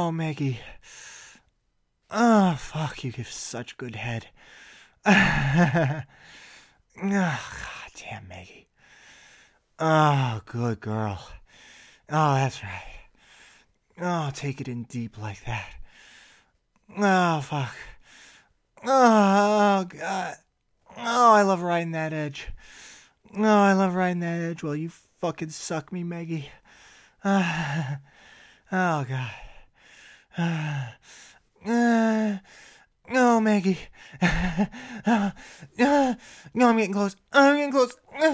Oh, Maggie. Oh, fuck, you give such good head. Oh, God damn, Maggie. Oh, good girl. Oh, that's right. Oh, take it in deep like that. Oh, fuck. Oh, God. Oh, I love riding that edge. Oh, I love riding that edge while you fucking suck me, Maggie. Oh, God. No, Maggie. No, I'm getting close. I'm getting close.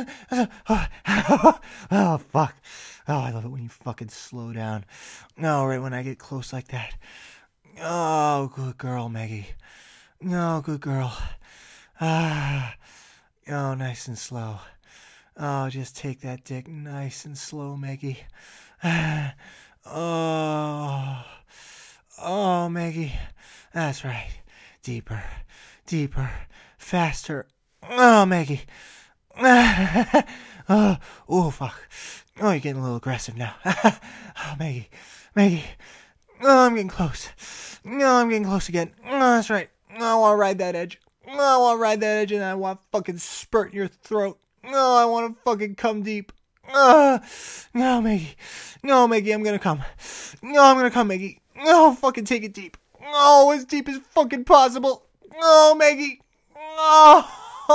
Oh, fuck. Oh, I love it when you fucking slow down. No, right when I get close like that. Oh, good girl, Maggie. No, good girl. Ah. Oh, nice and slow. Oh, just take that dick nice and slow, Maggie. Oh. Oh, Maggie. That's right. Deeper. Deeper. Faster. Oh, Maggie. Oh, fuck. Oh, you're getting a little aggressive now. Oh, Maggie. Maggie. Oh, I'm getting close. No, I'm getting close again. Oh, that's right. I want to ride that edge. I want to ride that edge and I want to fucking spurt in your throat. No, I want to fucking come deep. No, Maggie. No, Maggie, I'm gonna come. No, I'm gonna come, Maggie. No, fucking take it deep. No, as deep as fucking possible. No, Maggie. No.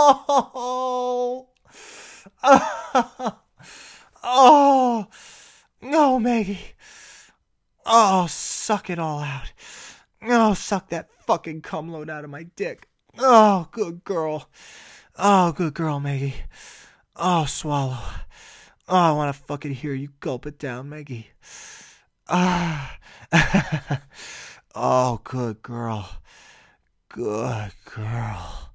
Oh, no, Maggie. Oh, suck it all out. Oh, suck that fucking cum load out of my dick. Oh, good girl. Oh, good girl, Maggie. Oh, swallow. Oh, I want to fucking hear you gulp it down, Maggie. Ah. Oh, good girl. Good girl.